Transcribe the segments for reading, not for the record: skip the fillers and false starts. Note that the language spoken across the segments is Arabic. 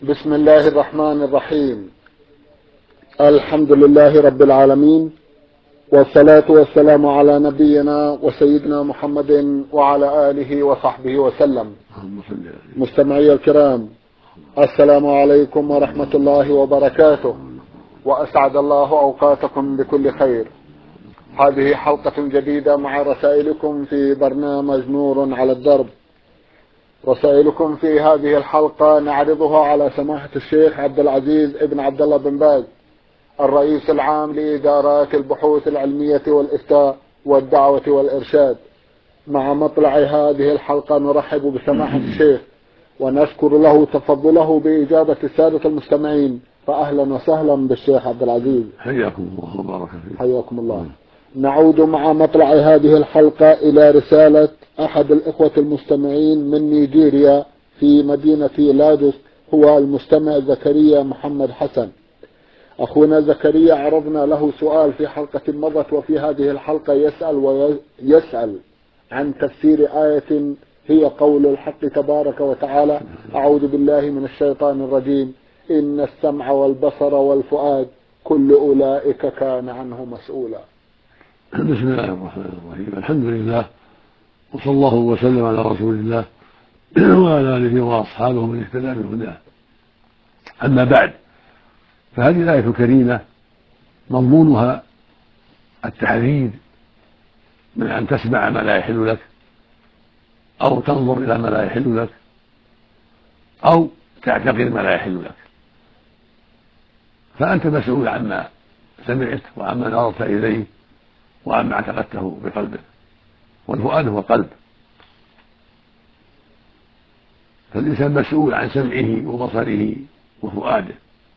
بسم الله الرحمن الرحيم. الحمد لله رب العالمين، والصلاة والسلام على نبينا وسيدنا محمد وعلى آله وصحبه وسلم. مستمعي الكرام، السلام عليكم ورحمة الله وبركاته، وأسعد الله أوقاتكم بكل خير. هذه حلقة جديدة مع رسائلكم في برنامج نور على الدرب. رسائلكم في هذه الحلقة نعرضها على سماحة الشيخ عبد العزيز ابن عبد الله بن باز، الرئيس العام لإدارات البحوث العلمية والإفتاء والدعوة والإرشاد. مع مطلع هذه الحلقة نرحب بسماحة الشيخ ونشكر له تفضله بإجابة السادة المستمعين، فأهلا وسهلا بالشيخ عبد العزيز. حياكم الله وبارك فيكم. حياكم الله. نعود مع مطلع هذه الحلقة إلى رسالة أحد الإخوة المستمعين من نيجيريا في مدينة لاجوس، هو المستمع زكريا محمد حسن. أخونا زكريا عرضنا له سؤال في حلقة مضت، وفي هذه الحلقة يسأل عن تفسير آية هي قول الحق تبارك وتعالى: أعوذ بالله من الشيطان الرجيم، إن السمع والبصر والفؤاد كل أولئك كان عنه مسؤولا. بسم الله الرحمن الرحيم. الحمد لله، وصلى الله وسلم على رسول الله وعلى آله وأصحابه من اهتدى بهداه. أما بعد، فهذه الآية الكريمة مضمونها التحذير من أن تسمع ما لا يحل لك، أو تنظر إلى ما لا يحل لك، أو تعتقد ما لا يحل لك. فأنت مسؤول عما سمعت وعما نظرت إليه وعما اعتقدته بقلبك، والفؤاد هو القلب. فالإنسان مسؤول عن سمعه وبصره وفؤاده.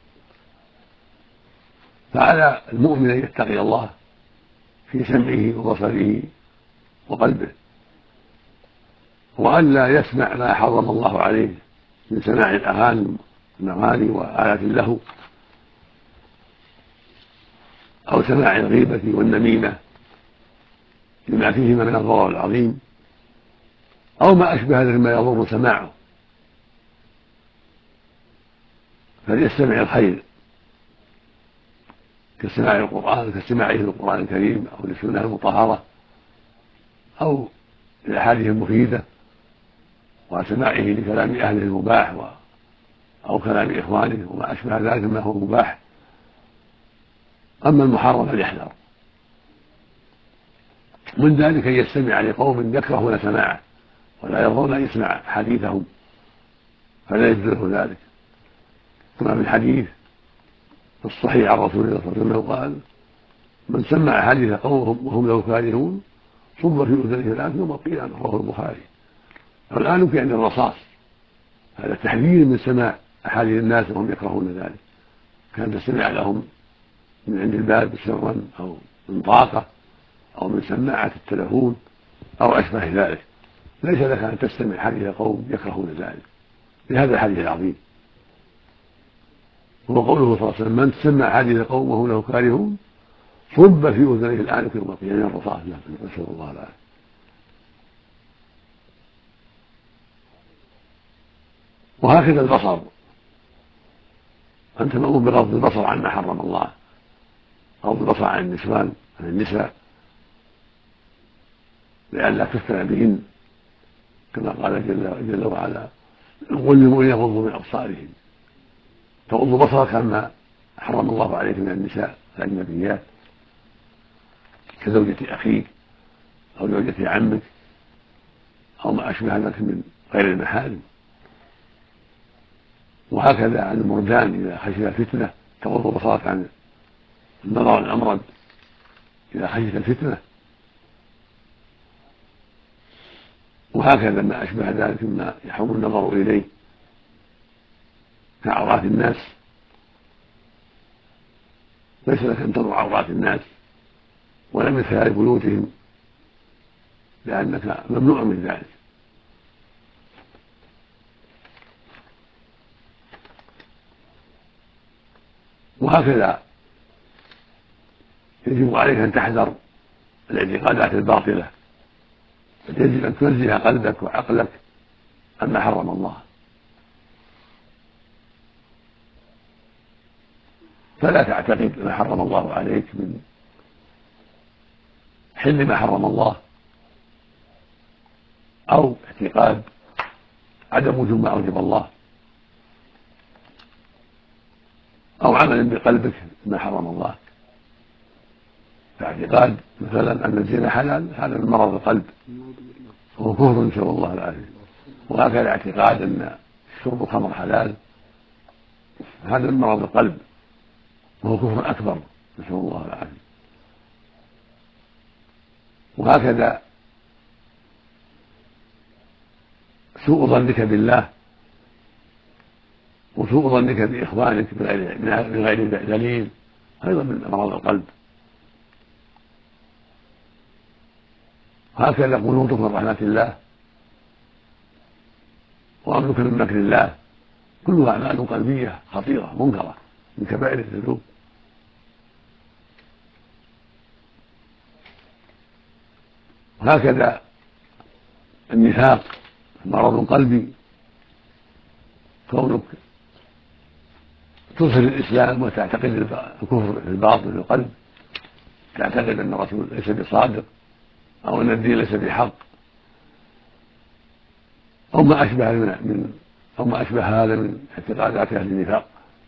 فعلى المؤمن أن يتقي الله في سمعه وبصره وقلبه، وأن لا يسمع ما حرم الله عليه من سماع الأغاني وآلات اللهو، أو سماع الغيبة والنميمة لما فيهما من الضرر العظيم، أو ما أشبه ذلك ما يضر سماعه. فليستمع الخير كاستماع القرآن، كاستماعه للقرآن الكريم أو للسنة المطهرة أو للأحاديث المفيدة، وسماعه لكلام أهله المباح أو كلام إخوانه وما أشبه ذلك مما هو مباح. أما المحرم فليحذر من ذلك، أن يستمع لقوم يكرهون سماعه ولا يرضون أن يسمع حديثهم، فلا يجوز ذلك. كما في الحديث في الصحيح عن رسول الله صلى الله عليه وسلم قال: من سمع حديث قوم وهم له كارهون صب في أذنه الآن يوم القيامة. رواه البخاري. والآن يعني الرصاص، هذا تحذير من سماع أحاديث الناس وهم يكرهون ذلك، كان تستمع لهم من عند الباب سرا أو من طاقة أو من سماعة التلفون أو أشبه ذلك. ليس لك أن تستمع حديث قوم يكرهون ذلك لهذا الحديث العظيم. هو قوله صلى الله عليه وسلم: من سمع حديث قوم وهم له كارهون صب في أذنيه الآنف يوم القيامة. يعني الرصاص، نسأل الله العافية. وهكذا البصر، أنت مأمور بغض البصر عما حرم الله، غض البصر عن النسوان، عن النساء، لئلا تفتن بهن، كما قال جل وعلا: قل للمؤمنين يغضوا من أبصارهم. تغض بصرك عما حرم الله عليك من النساء الأجنبيات، كزوجة أخيك أو زوجة عمك أو ما أشبه ذلك من غير المحارم. وهكذا عن المردان إذا خشي الفتنة، تغض بصرك عن النظر الأمرد إذا خشيت الفتنة. وهكذا ما أشبه ذلك مما يحرم النظر إليه كعورات الناس، ليس لك أن تنظر عورات الناس ولا من خلال بيوتهم، لأنك ممنوع من ذلك. وهكذا يجب عليك أن تحذر الاعتقادات الباطلة، يجب أن تنزه قلبك وعقلك عما حرم الله. فلا تعتقد ما حرم الله عليك من حل ما حرم الله، أو اعتقاد عدم وجود ما أوجب الله، أو عمل بقلبك ما حرم الله. فاعتقاد مثلا أن الزنا حلال هذا من مرض القلب وهو كفر، نسأل الله العافية. وهكذا اعتقاد أن شرب الخمر حلال هذا من مرض القلب وهو كفر أكبر، نسأل الله العافية. وهكذا سوء ظنك بالله وسوء ظنك بإخوانك بغير دليل أيضا من مرض القلب. هكذا قنوطك من رحمة الله وأمنك من مكر الله كلها أعمال قلبية خطيرة منكرة من كبائر الذنوب. هكذا النفاق مرض قلبي، كونك تظهر الإسلام وتعتقد الكفر في الباطن في القلب، تعتقد أن الرسول ليس بصادق أو أن الدين ليس بحق أو ما أشبه هذا من اعتقادات أهل النفاق.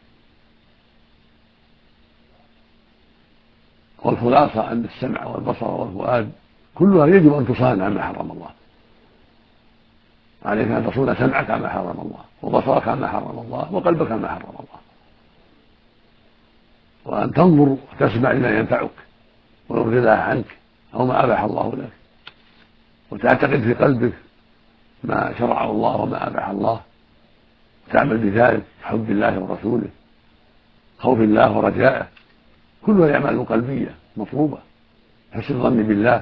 والخلاصة أن السمع والبصر والفؤاد كلها يجب أن تصان عما حرم الله. عليك أن تصون سمعك عما حرم الله، وبصرك عما حرم الله، وقلبك عما حرم الله، وأن تنظر وتسمع لما ينفعك ويرضي الله عنك أو ما أباح الله لك، وتعتقد في قلبك ما شرعه الله وما أباح الله، وتعمل بذلك حب الله ورسوله، خوف الله ورجائه، كلها أعمال قلبية مطلوبة. حسن الظن بالله،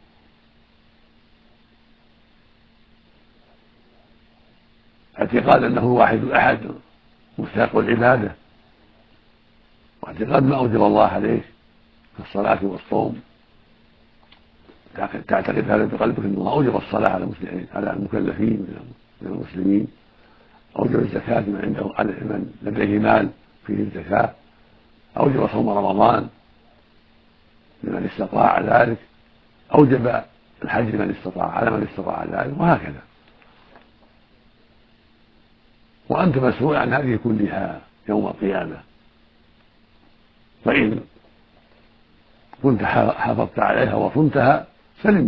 اعتقاد أنه واحد أحد مستحق العبادة، واعتقاد ما أوجب الله عليك كالصلاة والصوم، تعتقد هذا بقلبك أن الله أوجب الصلاة على المكلفين من المسلمين، أوجب الزكاة من عنده على من لديه مال فيه الزكاة، أوجب صوم رمضان لمن استطاع ذلك، أوجب الحج من استطاع على من استطاع ذلك، وهكذا. وأنت مسؤول عن هذه كلها يوم القيامة، فإن كنت حافظت عليها وصنتها سلمت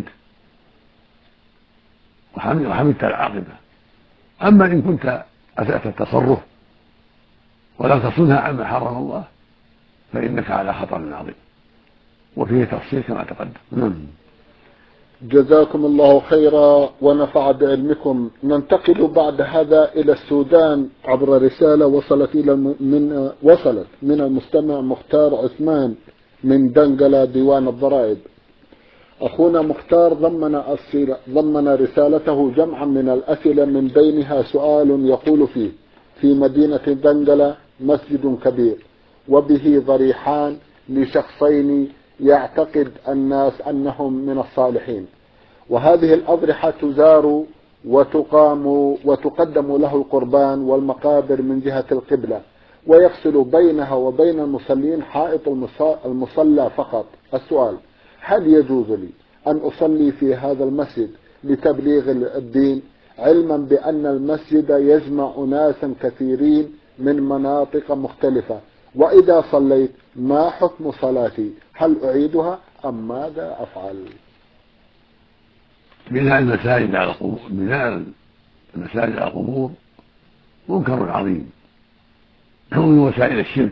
وحمدت العاقبة. أما إن كنت أسأت التصرف ولم تصنها عما حرم الله فإنك على خطر عظيم، وفيه تفصيل كما تقدم. جزاكم الله خيرا ونفع بعلمكم. ننتقل بعد هذا إلى السودان عبر رسالة وصلت من المستمع مختار عثمان من دنقلة ديوان الضرائب. أخونا مختار ضمن رسالته جمعا من الأسئلة، من بينها سؤال يقول فيه: في مدينة دنقلة مسجد كبير وبه ضريحان لشخصين يعتقد الناس أنهم من الصالحين، وهذه الأضرحة تزار وتقدم له القربان والمقابر من جهة القبلة، ويفصل بينها وبين المصلين حائط المصلى فقط. السؤال: هل يجوز لي أن أصلي في هذا المسجد لتبليغ الدين، علما بأن المسجد يجمع ناسا كثيرين من مناطق مختلفة؟ وإذا صليت ما حكم صلاتي؟ هل أعيدها أم ماذا أفعل؟ بناء المساجد على القبور منكر عظيم، من وسائل الشرك،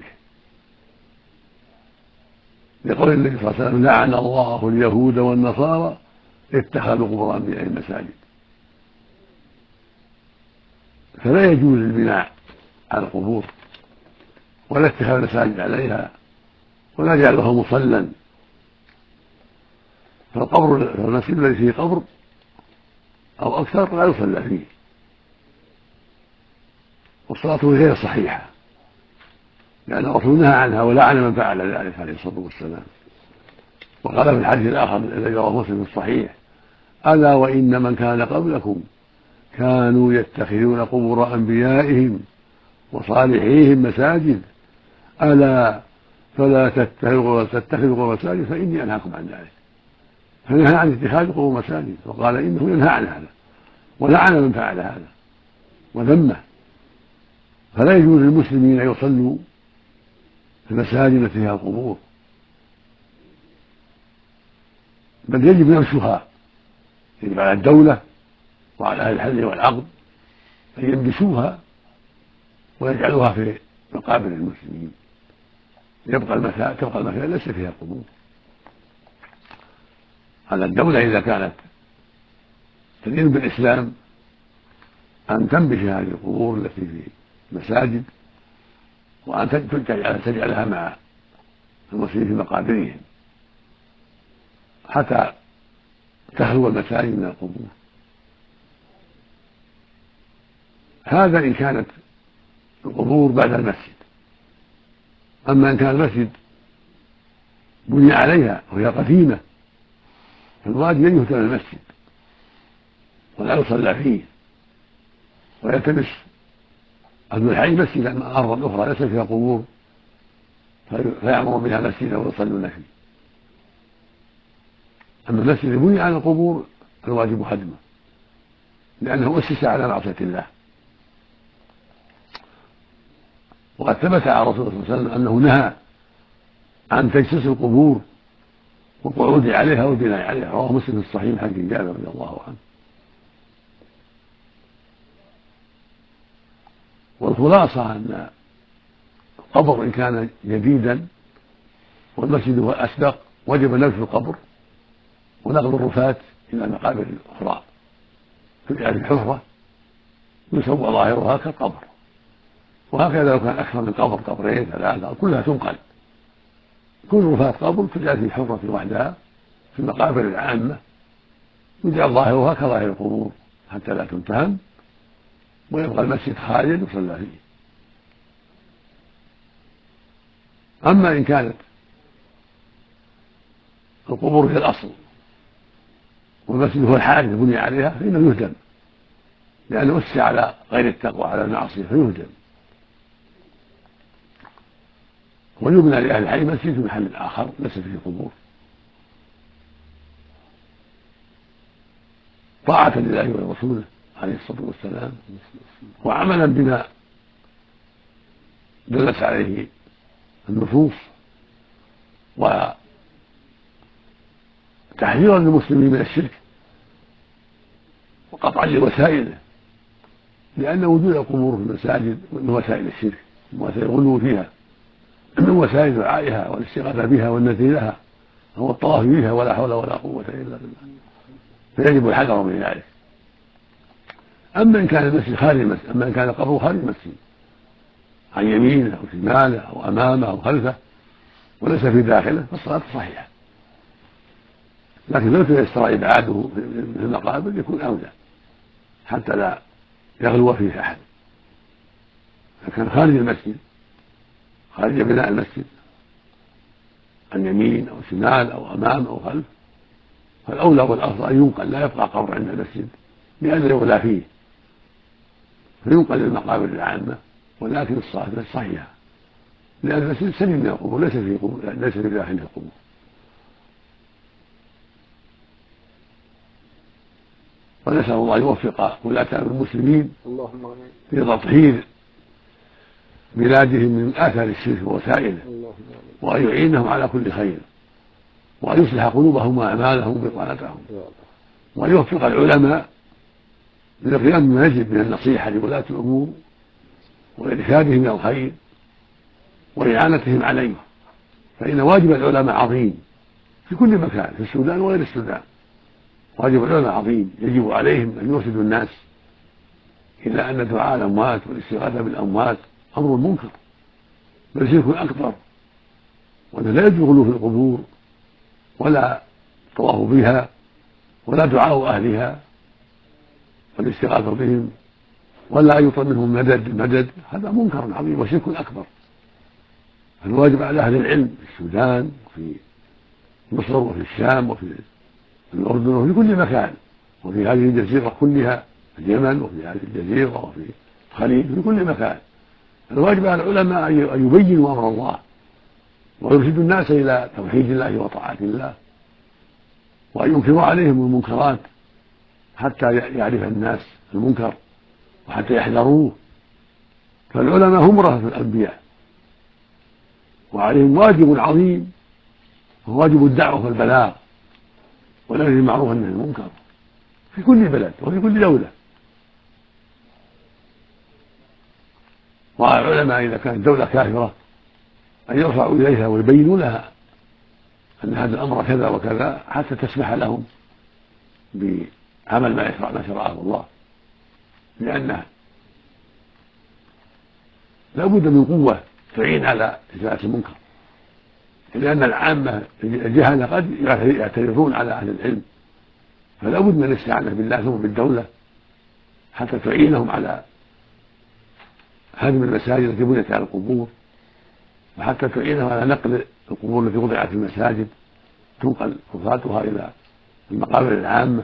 لقول النبي صلى الله عليه وسلم: لعن الله اليهود والنصارى اتخذوا قبور أنبيائهم مساجد. فلا يجوز البناء على القبور ولا اتخاذ المساجد عليها ولا جعله مصلى. فالمسجد الذي فيه قبر أو أكثر لا يصلى فيه، والصلاة غير صحيحة، لأن الرسول نهى عنها ولعن من فعل ذلك عليه الصلاة والسلام. وقال في الحديث الآخر الذي رواه مسلم في الصحيح: ألا وإن من كان قبلكم كانوا يتخذون قبور أنبيائهم وصالحيهم مساجد، ألا فلا تتخذوا مساجد فإني أنهاكم عن ذلك. فنهى عن اتخاذ قبور مساجد وقال إنه ينهى عن هذا ولعن من فعل هذا وذمه. فلا يجوز للمسلمين أن يصلوا في المساجد التي فيها القبور، بل يجب نبشها. يجب على الدولة وعلى أهل الحل والعقد أن ينبشوها ويجعلوها في مقابر المسلمين، تبقى المساجد ليس فيها قبور. على الدولة إذا كانت تدين بالإسلام أن تنبش هذه القبور التي في المساجد وأن تجعلها مع المسلمين في مقابرهم حتى تخلو المساجد من القبور. هذا إن كانت القبور بعد المسجد. أما إن كان المسجد بني عليها وهي قديمة فالواجب أن يهدم المسجد ولا يصلى فيه، ويلتمس أهل الحي مسجدا أرضا أخرى ليس فيها قبور فيعمر بها مسجدا ويصلون فيه. أما المسجد بني على القبور الواجب هدمه لأنه أسس على معصية الله. وقد ثبت عن رسول الله صلى الله عليه وسلم أنه نهى عن تجسيس القبور والقعود عليها والبناء عليها، رواه مسلم في الصحيح حديث جابر رضي الله عنه. والخلاصة أن القبر إن كان جديدا والمسجد هو الأسبق وجب نبش القبر ونقل الرفاة إلى مقابر أخرى تجعل الحفرة يسوى ظاهرها كالقبر، وهكذا لو كان أكثر من قبر، قبرين ثلاثة كلها تنقل، كل رفاة قبر تجعل في حفرة وحدها في المقابر العامة يجعل ظاهرها كظاهر القبور حتى لا تنتهم ويبقى المسجد خالد يصلى فيه. أما إن كانت القبور هي الأصل والمسجد هو الحادث بني عليها فإنه يهدم لأنه أسس على غير التقوى على المعصية فيهدم، ويبنى لأهل الحي مسجد في محل آخر ليس فيه قبور طاعة لله ولرسوله عليه الصلاة والسلام وعملا بما دلت عليه النصوص وتحذيرا للمسلمين من الشرك وقطعا لوسائله، لأن وجود القبور في المساجد من وسائل الشرك من وسائل الغلو فيها من وسائل دعائها والاستغاثة بها والنذر لها هو الطواف بها ولا حول ولا قوة إلا بالله، فيجب الحذر من ذلك. أما إن كان المسجد خارج المسجد، أما إن كان القبر خارج المسجد عن يمينه أو شماله أو أمامه أو خلفه وليس في داخله فالصلاة صحيحة، لكن لو تيسر إبعاده في المقابر يكون أولى حتى لا يغلو فيه أحد. فكان خارج المسجد خارج بناء المسجد عن يمين أو شمال أو أمام أو خلف فالأولى والأفضل أن ينقل، لا يبقى قبر عند المسجد لأن يغلى فيه فينقل للمقابر العامة، ولكن الصلاة صحيحة لأن المسجد سليم من القبور ليس في داخله القبور. ونسأل الله يوفق ولاة المسلمين في تطهير بلادهم من آثار الشرك ووسائله وأن يعينهم على كل خير وأن يصلح قلوبهم وأعمالهم وبطانتهم وأن يوفق العلماء للقيام بما يجب من النصيحة لولاة الأمور وإرشادهم إلى الخير وإعانتهم عليه، فإن واجب العلماء عظيم في كل مكان في السودان وغير السودان. واجب العلماء عظيم يجب عليهم أن يرشدوا الناس إلى أن دعاء الأموات والاستغاثة بالأموات أمر منكر بل شرك أكبر، وأنه لا يجوز الغلو في القبور ولا الطواف بها ولا دعاء أهلها والاستغاثة بهم ولا أن يطلب منهم مدد، هذا منكر عظيم وشرك أكبر. فالواجب على أهل العلم في السودان وفي مصر وفي الشام وفي الأردن وفي كل مكان وفي هذه الجزيرة كلها في اليمن وفي هذه الجزيرة وفي الخليج في كل مكان، الواجب على العلماء أن يبينوا أمر الله ويرشد الناس إلى توحيد الله وطاعة الله، وأن ينكروا عليهم المنكرات حتى يعرف الناس المنكر وحتى يحذروه. فالعلماء هم ورثة الأنبياء، وعليهم واجب عظيم وهو واجب الدعوة والبلاغ والأمر بالمعروف والنهي عن المنكر في كل بلد وفي كل دولة. وعلى العلماء إذا كانت الدولة كافرة أن يرفعوا إليها ويبينوا لها أن هذا الأمر كذا وكذا حتى تسمح لهم بعمل ما شرعه الله، لأنه لا بد من قوة تعين على إزالة المنكر، لأن العامة الجهلة قد يعترضون على أهل العلم، فلا بد من الاستعانة بالله ثم بالدولة حتى تعينهم على هدم المساجد التي بنيت على القبور، وحتى تعينهم على نقل القبور التي وضعت في المساجد تنقل رفاتها إلى المقابر العامة.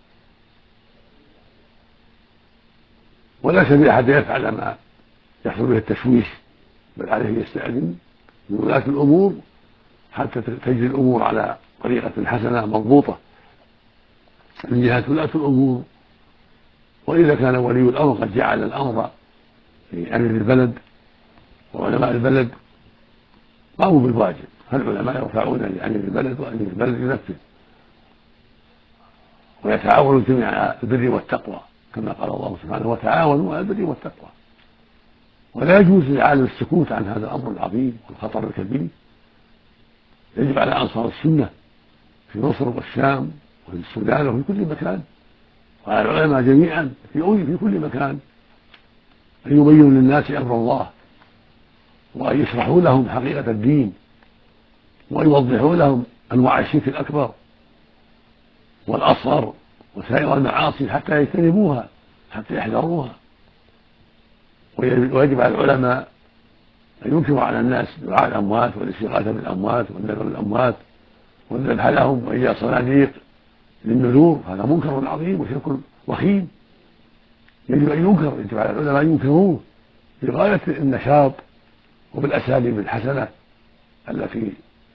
ولا سبيل أحد يفعل ما يحصل به التشويش، بل عليه يستأذن من ولاة الأمور حتى تجري الأمور على طريقة حسنة مضبوطة من جهة ولاة الأمور. وإذا كان ولي الأمر قد جعل الأمر في أمير البلد وعلماء البلد قاموا بالواجب، فالعلماء يرفعون لأمير البلد وأمير البلد ينفذ، ويتعاون الجميع على البر والتقوى كما قال الله سبحانه وتعاونوا على البر والتقوى. ولا يجوز للعالم السكوت عن هذا الأمر العظيم والخطر الكبير. يجب على أنصار السنة في مصر والشام وفي السودان وفي كل مكان، وعلى العلماء جميعا في كل مكان أن يبينوا للناس أمر الله، وأن يشرحوا لهم حقيقة الدين، وأن يوضحوا لهم أنواع الشرك الأكبر والأصغر وسائر المعاصي حتى يجتنبوها حتى يحذروها. ويجب على العلماء أن ينكروا على الناس دعاء الأموات والاستغاثة بالأموات والنذر للأموات والذبح لهم وإيجاد صناديق للنذور، هذا منكر عظيم وشرك وخيم يجب أن ينكر. يجب على العلماء أن ينكروه بغاية النشاط وبالأساليب الحسنة التي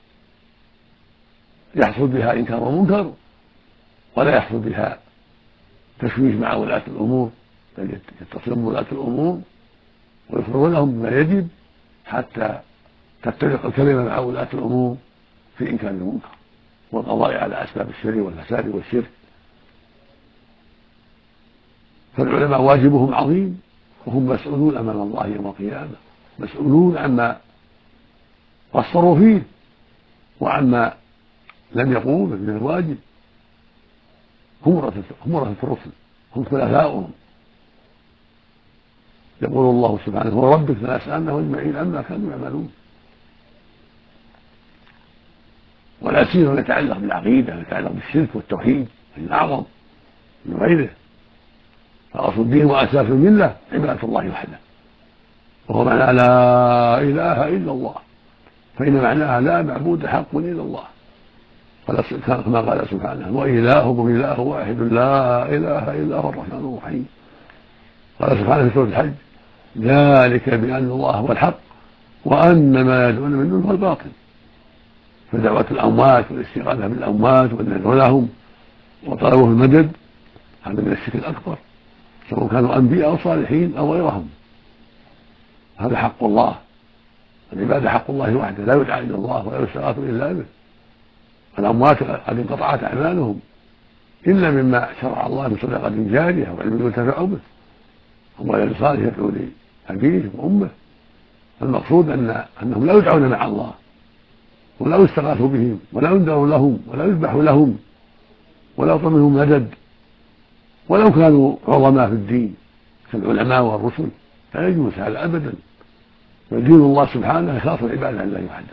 يحصل بها إنكار المنكر ولا يحصل بها تشويش مع ولاة الأمور، بل يتصلون بولاة الأمور ويخبرون لهم بما يجب حتى تتفق الكلمة مع ولاة الأمور في إنكار المنكر والقضاء على أسباب الشر والفساد والشرك. فالعلماء واجبهم عظيم، وهم مسؤولون أمام الله يوم القيامة، مسؤولون عما قصروا فيه وعما لم يقوموا من الواجب. هم ورثة الرسل، هم خلفاؤهم. يقول الله سبحانه وربك لنسألنهم أجمعين عما كانوا يعملون. ولا سيما يتعلق بالعقيدة، يتعلق بالشرك والتوحيد الأعظم من غيره. فأصل الدين وأساس الملة عبادة الله وحده، وهو معنى لا إله إلا الله، فإن معناها لا معبود حق إلا الله، كما قال سبحانه وإلهكم إله واحد لا إله إلا هو الرحمن الرحيم. قال سبحانه في سورة الحج ذلك بأن الله هو الحق وأن ما يدعون من دونه هو الباطل. فدعوة الأموات والاستغاثة بالأموات والنذر لهم وطلبوا المدد هذا من الشرك الأكبر، سواء كانوا أنبياء أو صالحين أو غيرهم. هذا حق الله، العبادة حق الله وحده، لا يدعى إلا الله ولا يستغاث إلا به. الأموات قد انقطعت أعمالهم إلا مما شرع الله من صدقة جارية وعلم ينتفع به، أو ولد صالح يدعو لأبيه وأمه. المقصود أنهم لا يدعون مع الله ولا يستغاث بهم ولا ينذر لهم ولا يذبح لهم ولا يطلب منهم مدد ولو كانوا عظماء في الدين كالعلماء والرسل، لا يجوز هذا أبدا. فدين الله سبحانه خاص العبادة لله وحده.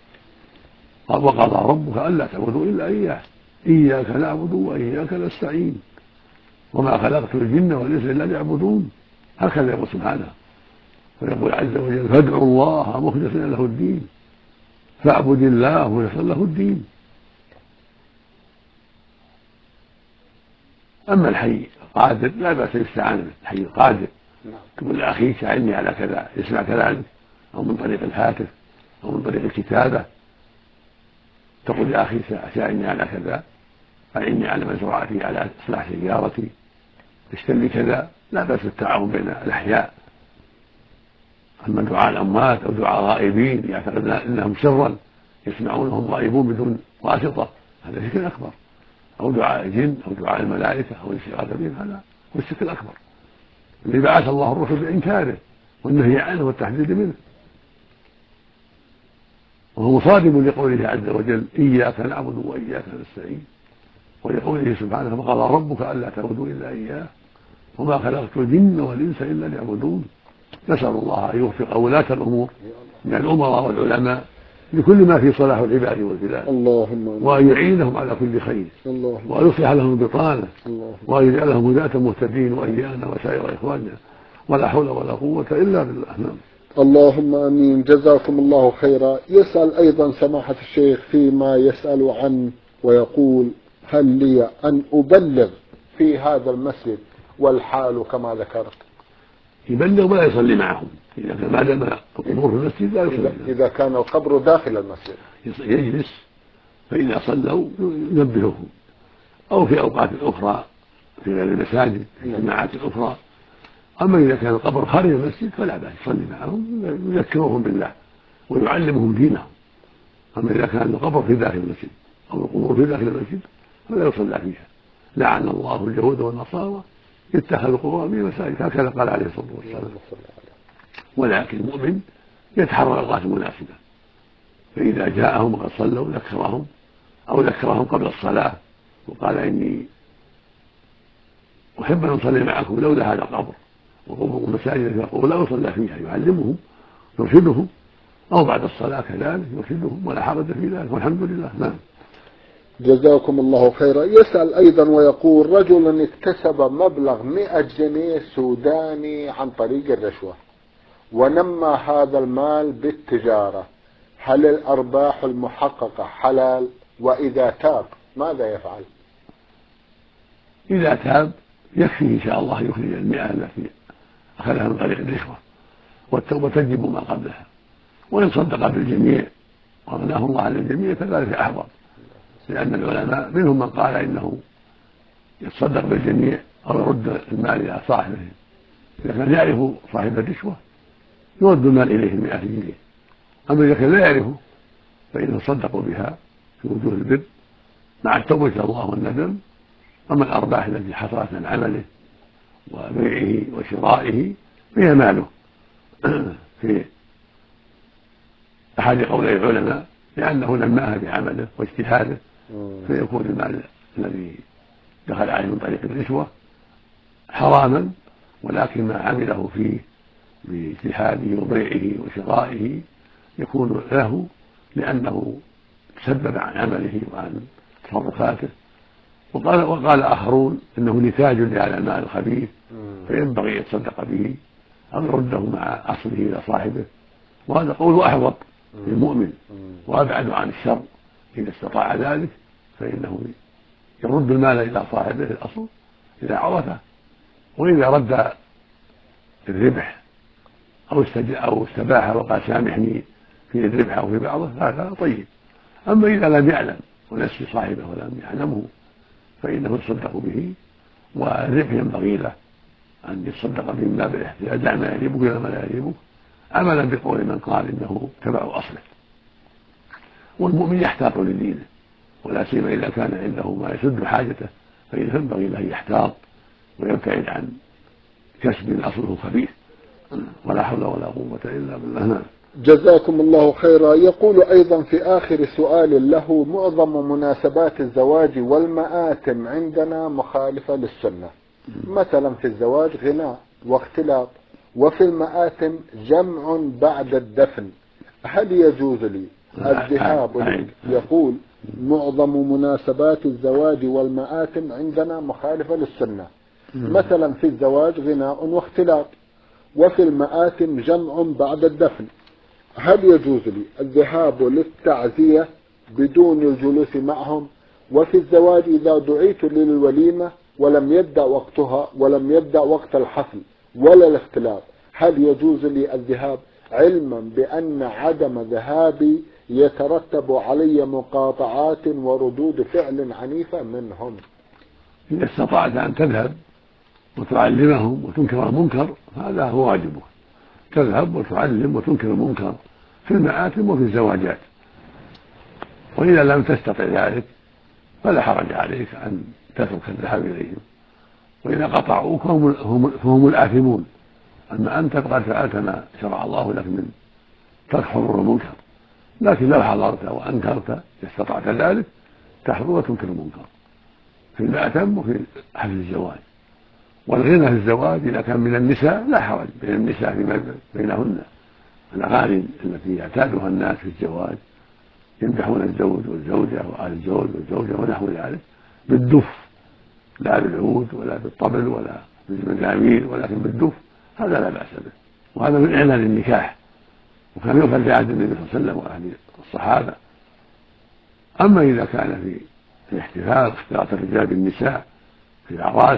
وقضى ربك ألا تعبدوا إلا إياه إياك نعبد وإياك نستعين وما خلقت الجن والإنس إلا ليعبدون. هكذا يقول سبحانه، ويقول عز وجل فادعوا الله مخلصين له الدين فاعبد الله مخلصا له الدين. أما الحي القادر لا بأس بالاستعانة به، الحي القادر تقول لأخيك ساعدني على كذا، يسمع كذا عنك أو من طريق الهاتف أو من طريق الكتابة، تقول يا أخي ساعدني على كذا، أعني على مزرعتي، على إصلاح سيارتي، اشتري كذا، لا بأس بالتعاون بين الأحياء. أما دعاء الأموات أو دعاء غائبين يعتقد أنهم سرا يسمعونهم غائبون بدون واسطة، هذا شرك أكبر. أو دعاء الجن أو دعاء الملائكة أو الاستغاثة بهم، هذا هو الشرك الأكبر الذي بعث الله الرسل بإنكاره والنهي عنه والتحذير منه، وهو مصادم لقوله عز وجل إياك نعبد وإياك نستعين، ولقوله سبحانه فقضى ربك ألا تعبدوا إلا إياه وما خلقت الجن والإنس إلا ليعبدون. نسأل الله أن يوفق ولاة الأمور من الأمراء والعلماء لكل ما في صلاح العباد والبلاد، وأن يعينهم على كل خير، وأن يصلح لهم البطانة، وأن يجعلهم هداة مهتدين وإيانا وسائر إخواننا، ولا حول ولا قوة إلا بالله. اللهم امين. جزاكم الله خيرا. يسأل ايضا سماحة الشيخ فيما يسأل عنه ويقول: هل لي ان ابلغ في هذا المسجد والحال كما ذكرت؟ يبلغ ولا يصلي معهم إذا كان ما دام القبور في المسجد لا يصلي. إذا كان القبر داخل المسجد يجلس، فإذا صلوا ينبههم، أو في أوقات أخرى في غير المساجد في جماعات أخرى. أما إذا كان القبر خارج المسجد فلا بأس يصلي معهم، يذكرهم بالله ويعلمهم دينهم. أما إذا كان القبر في داخل المسجد أو القبور في داخل المسجد فلا يصلى فيها. لعن الله اليهود والنصارى اتخذوا قبورهم مساجد، هكذا قال عليه الصلاة والسلام. ولكن المؤمن يتحرى الأوقات المناسبة، فإذا جاءهم وقد صلوا ذكرهم، أو ذكرهم قبل الصلاة وقال إني أحب أن أصلي معكم لولا هذا القبر، وقبور مساجد يقول لا يصلى فيها، يعلمهم يرشدهم، أو بعد الصلاة كذلك يرشدهم، ولا حرج في ذلك، والحمد لله. نعم. جزاكم الله خيرا. يسأل أيضا ويقول: رجل اكتسب مبلغ 100 جنيه سوداني عن طريق الرشوة ونمى هذا المال بالتجارة، هل الأرباح المحققة حلال؟ وإذا تاب ماذا يفعل؟ إذا تاب يكفي إن شاء الله يخرج 100 التي أخذها من طريق الرشوة، والتوبة تجب ما قبلها. وإن صدق بالجميع وغناه الله عن الجميع فذلك أحوط، لأن العلماء منهم من قال إنه يتصدق بالجميع أو يرد المال إلى صاحبه. إذا كان يعرف صاحب الرشوة يرد المال إليه 100 جنيه. أما إذا كان لا يعرفه فإنه صدقوا بها في وجوه البر مع التوبة إلى الله والندم. أما الأرباح التي حصلت من عمله وبيعه وشرائه فهي ماله في أحد قولي العلماء، لأنه نماها بعمله واجتهاده، فيكون المال الذي دخل عليه من طريق الرشوة حراما، ولكن ما عمله فيه باجتهاده وبيعه وشرائه يكون له، لأنه تسبب عن عمله وعن تصرفاته. وقال آخرون إنه نتاج لهذا المال الخبيث، فينبغي يتصدق به أو يرده مع أصله إلى صاحبه، وهذا قول أحوط للمؤمن وأبعد عن الشر. إذا استطاع ذلك فإنه يرد المال إلى صاحبه الأصل إذا عرفه، وإذا رد الربح أو استباح وقال سامحني في الربح أو في بعضه هذا طيب. أما إذا لم يعلم ونسي صاحبه ولم يعلمه فإنه يصدق به، والربح ينبغي له أن يتصدق به من باب الاحتياج، دع ما يريبك إلى ما لا يريبك، عملا بقول من قال إنه تبع أصله. والمؤمن يحتاط لدينه، ولا سيما إذا كان عنده ما يسد حاجته، فإنه ينبغي له يحتاط ويبتعد عن كسب أصله خبيث، ولا حول ولا قوة إلا بالله. جزاكم الله خيرا. يقول أيضا في آخر سؤال له: معظم مناسبات الزواج والمآتم عندنا مخالفة للسنة، مثلا في الزواج غناء واختلاط، وفي المآتم جمع بعد الدفن، هل يجوز لي الذهاب؟ يقول: معظم مناسبات الزواج والمآتم عندنا مخالفة للسنة، مثلا في الزواج غناء واختلاط، وفي المآتم جمع بعد الدفن، هل يجوز لي الذهاب للتعزية بدون الجلوس معهم؟ وفي الزواج إذا دعيت للوليمة ولم يبدأ وقتها ولم يبدأ وقت الحفل ولا الاختلاط، هل يجوز لي الذهاب؟ علما بأن عدم ذهابي يترتب علي مقاطعات وردود فعل عنيفة منهم. إذا استطعت أن تذهب وتعلمهم وتنكر المنكر هذا هو واجبك، تذهب وتعلم وتنكر المنكر في المآتم وفي الزواجات. وإذا لم تستطع ذلك فلا حرج عليك أن تترك الذهاب إليهم، وإذا قطعوك فهم الآثمون. أما أنت فقد فعلت ما شرع الله لك من ترك حضور المنكر، لكن لو حضرت وأنكرت استطعت ذلك تحضر وتنكر المنكر في المأتم وفي حفل الزواج. والغنى في الزواج إذا كان من النساء لا حرج، بين النساء فيما بينهن الأغاني التي يعتادها الناس في الزواج، يمدحون الزوج والزوجة وأهل الزوج والزوجة ونحو ذلك بالدف، لا بالعود ولا بالطبل ولا بالمزامير، ولكن بالدف، هذا لا بأس به، وهذا من إعلان النكاح، وكان يفعل في عهد النبي صلى الله عليه وسلم وعهد الصحابة. أما إذا كان في احتفال اختلاط الرجال بالنساء في الأعراس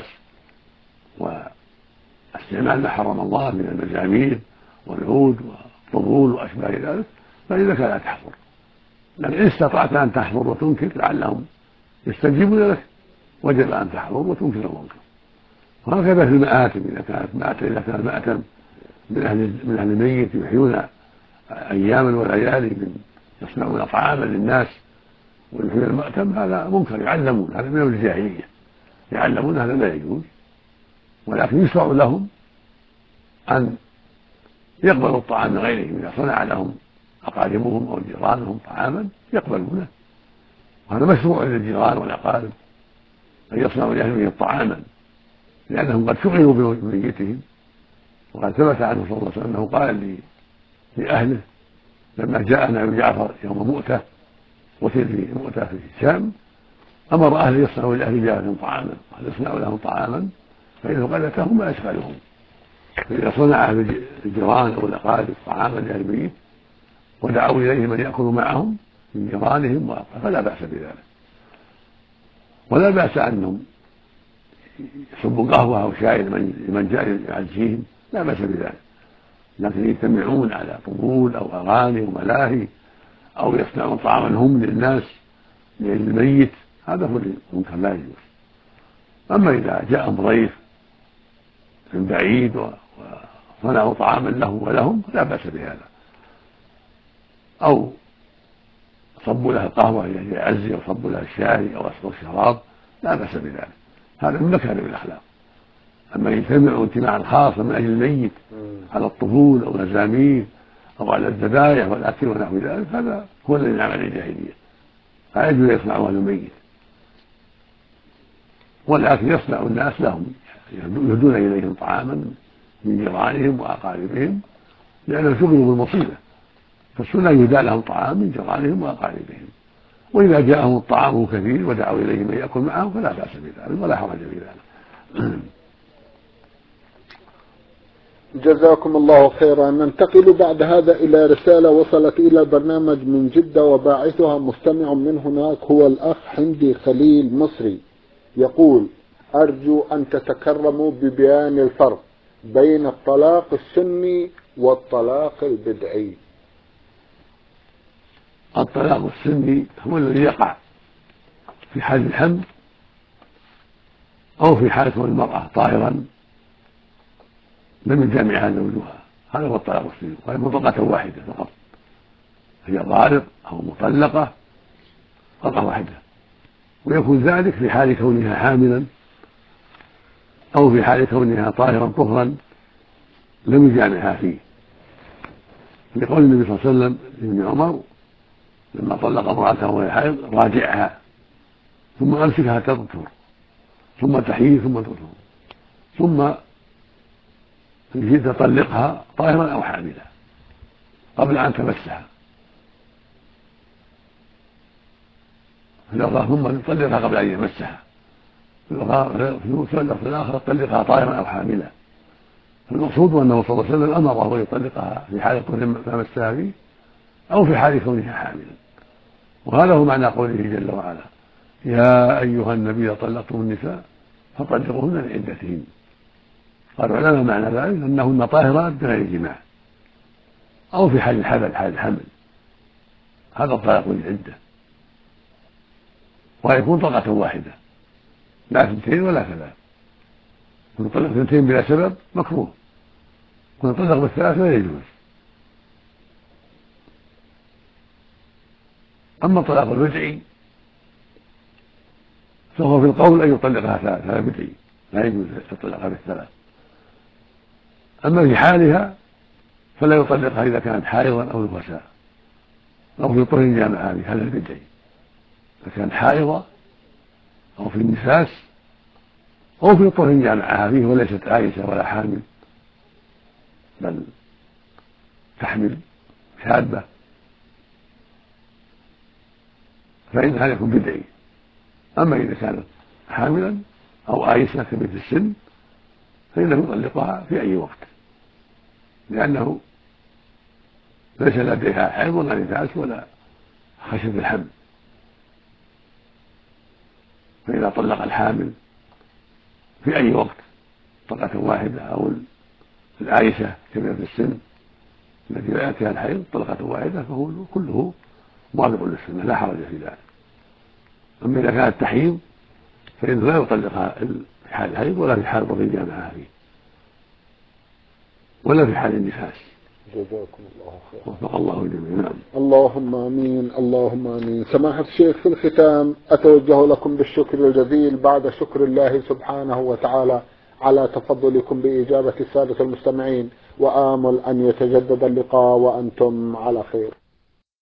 واستعمال ما حرم الله من المزامير والعود والطبول وأشباه ذلك فإذا كان لا تحضر، لكن إن استطعت أن تحضر وتنكر لعلهم يستجيبون لك وجب أن تحضر وتنكر المنكر. وهكذا في المآتم، إذا كان مأتم من أهل الميت يحيون أياما وليالي يصنعون طعاما للناس ويحيون المأتم، هذا منكر يعلمون، هذا من الجاهلية، يعلمون هذا لا يجوز، ولكن يشرع لهم أن يقبلوا الطعام من غيرهم. إذا صنع لهم أقاربهم أو جيرانهم طعاما يقبلونه، وهذا مشروع للجيران والأقارب أن يصنعوا لأهلهم طعاما، لأنهم قد شغلوا بميتهم. وقد ثبت عنه صلى الله عليه وسلم أنه قال لأهله لما جاء نبي جعفر يوم مؤتة وتل في مؤتة في الشام، أمر أهله يصنعوا لأهل جعفر طعاما، قال يصنعوا لهم طعاما فإنه قلتهم ما يشغلهم. فإذا صنع أهل الجيران أو الأقارب طعاما لأهل الميت ودعوا إليه من يأكل معهم من جيرانهم فلا بأس بذلك، ولا بأس أنهم يصبوا قهوة أو شاي لمن جاء يعزيهم، لا بأس بذلك، لكن يجتمعون على طبول أو أغاني وملاهي أو يصنعون طعاما هم للناس للميت، هذا هو المنكر لا يجوز. أما إذا جاءهم ضيف من بعيد وصنعوا طعاما له ولهم لا بأس بهذا، أو صبوا له القهوة يعزي أو صبوا له الشاي أو أسقوا الشراب لا بأس بذلك، هذا من مكارم الأخلاق. أما يجتمعوا اجتماعا خاصا من أجل الميت على الطبول أو المزامير أو على الذبائح والأكل ونحو ذلك، هذا هو الذي من عمل الجاهلية، لا يجوز يصنعه الميت، ولكن يصنع الناس لهم، يهدون إليهم طعاما من جيرانهم وأقاربهم لأنهم شغلوا بالمصيبة، فالسنة يهدى لهم طعام من جيرانهم وأقاربهم. وإذا جاءهم الطعام كثير ودعوا إليه من يأكل معهم فلا بأس بذلك ولا حرج في ذلك. جزاكم الله خيرا. ننتقل بعد هذا إلى رسالة وصلت إلى البرنامج من جدة، وباعثها مستمع من هناك هو الأخ حمدي خليل مصري، يقول: أرجو أن تتكرموا ببيان الفرق بين الطلاق السني والطلاق البدعي. الطلاق السني هو الذي يقع في حال الحمل أو في حال كون المرأة طاهرا لم يجامعها زوجها، هذا هو الطلاق السني، وهي مطلقة واحدة فقط، هي ضارب أو مطلقة طلقة واحدة، ويكون ذلك في حال كونها حاملا أو في حال كونها طاهرا طهرا لم يجامعها فيه، لقول النبي صلى الله عليه وسلم لابن عمر لما طلق امرأته وهي حائض: راجعها ثم أمسكها تطهر ثم تحيي ثم تطهر ثم إن شئت تطلقها طاهرا أو حاملا قبل أن تمسها، ثم تطلقها قبل أن يمسها، في اللفظ الآخر تطلقها طاهرا أو حاملا. فالمقصود أنه صلى الله عليه وسلم أمره أن يطلقها في حال كون تمسها فيه أو في حال كونها حاملا، وهذا هو معنى قوله جل وعلا: يا أيها النبي طلقتم النساء فطلقوهن لعدتهن. قال العلماء معنى ذلك أنهن طاهرات بغير جماع، أو في حال الحمل، هذا الطلاق للعدة، ويكون طلقة واحدة لا اثنتين ولا ثلاث. كن طلق اثنتين بلا سبب مكروه، كن طلق بالثلاث لا يجوز. أما الطلاق البدعي فهو في القول أن يطلقها ثلاث، هذا بدعي لا يجوز يطلقها بالثلاث. أما في حالها فلا يطلقها إذا كانت حائضا أو نفساء أو في طهر جامعة به، هذا البدعي. إذا كانت حائضة أو في النفاس أو في طهر جامعها فيه وليست عائشة ولا حامل بل تحمل شابة، فإن هذا يكون بدعي. أما إذا كانت حاملا أو آيسة كبيرة السن فإنه يطلقها في أي وقت، لأنه ليس لديها حيض ولا نفاس ولا خشية الحمل. فإذا طلق الحامل في أي وقت طلقة واحدة أو الآيسة كبيرة السن التي لا يأتيها الحيض طلقة واحدة فهو كله موافق للسنة لا حرج في ذلك. أما إذا كانت تحيض فإنه لا يطلقها في حال الحيض ولا في حال طهر جامعها فيه ولا في حال النفاس. جزاكم الله خير. وفق الله الجميع. نعم. اللهم آمين اللهم آمين. سماحة الشيخ، في الختام أتوجه لكم بالشكر الجزيل بعد شكر الله سبحانه وتعالى على تفضلكم بإجابة السادة المستمعين، وآمل أن يتجدد اللقاء وأنتم على خير.